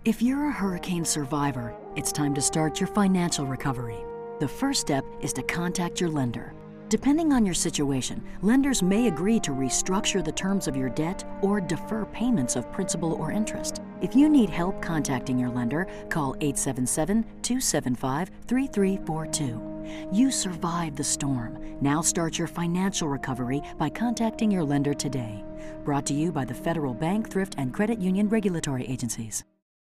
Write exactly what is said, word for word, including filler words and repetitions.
If you're a hurricane survivor, it's time to start your financial recovery. The first step is to contact your lender. Depending on your situation, lenders may agree to restructure the terms of your debt or defer payments of principal or interest. If you need help contacting your lender, call eight seven seven, two seven five, three three four two. You survived the storm. Now start your financial recovery by contacting your lender today. Brought to you by the Federal Bank, Thrift, and Credit Union Regulatory Agencies.